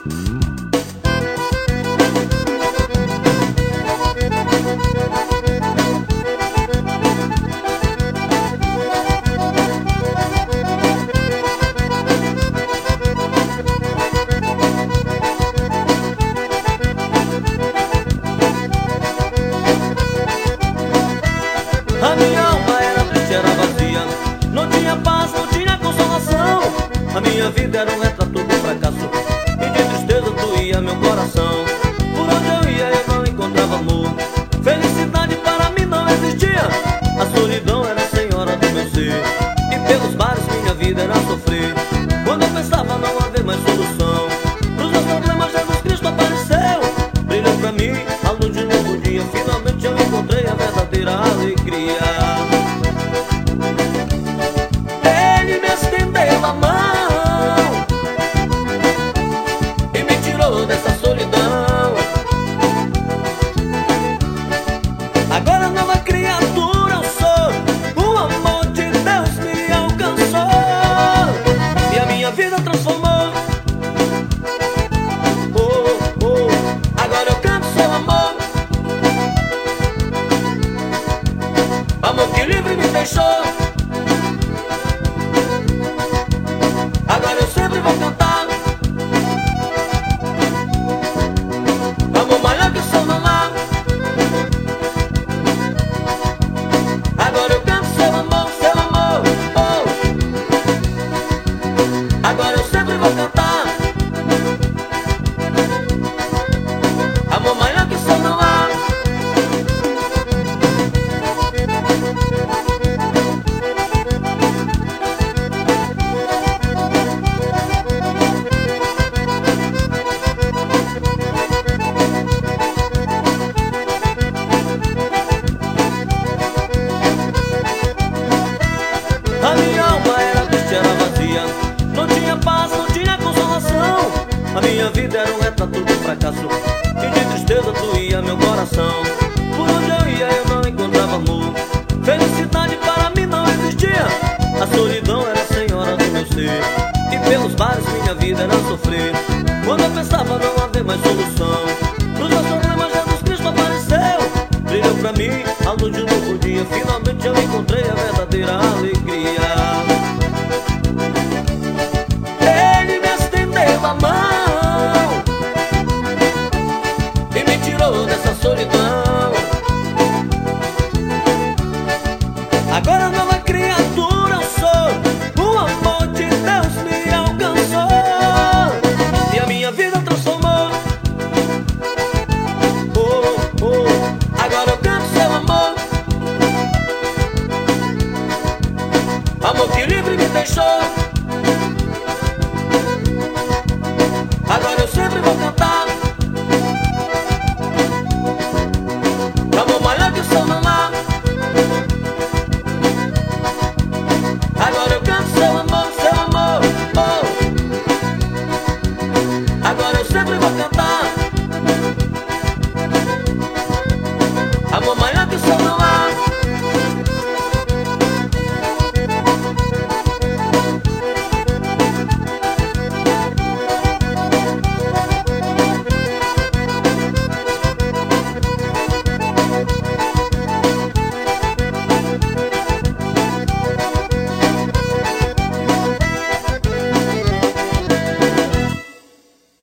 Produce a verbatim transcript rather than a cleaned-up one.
A minha alma era triste, era vazia, não tinha paz, não tinha consolação. A minha vida era um retrato do fracasso, e de tristeza doía meu coração. Por onde eu ia eu não encontrava amor, felicidade para mim não existia. A solidão era a senhora do meu ser, e pelos bares minha vida era sofrer. Quando eu pensava não haver mais solução pros meus problemas, Jesus Cristo apareceu. Brilhou pra mim a luz de um novo dia, finalmente eu encontrei a verdadeira alegria. Ele me estendeu a mão e me tirou dessa solidão. Agora nova criatura eu sou, o amor de Deus me alcançou e a minha vida transformou. Oh, oh, agora eu canto seu amor, amor que livre me deixou. Agora eu sempre vou cantar, amor maior que o sol não há. Agora eu canto seu amor, seu amor, oh. Agora eu sempre vou cantar, amor maior que o sol não há. A minha alma era triste, era vazia, não tinha paz, não tinha consolação. A minha vida era um retrato do fracasso, e de tristeza doía meu coração. Por onde eu ia eu não encontrava amor, felicidade para mim não existia. A solidão era a senhora do meu ser, e pelos bares minha vida era sofrer. Quando eu pensava não haver mais solução pros meus problemas, Jesus Cristo apareceu. Brilhou pra mim a luz de um novo dia, finalmente eu encontrei a verdadeira alegria. Ele me estendeu a mão e me tirou dessa solidão. Agora nova criatura eu sou, o amor de Deus me alcançou e a minha vida transformou. Oh, oh, agora eu canto seu amor, amor que livre me deixou. Agora eu sempre vou cantar, amor maior que o sol não há. Agora eu canto seu amor, seu amor, oh. Agora eu sempre vou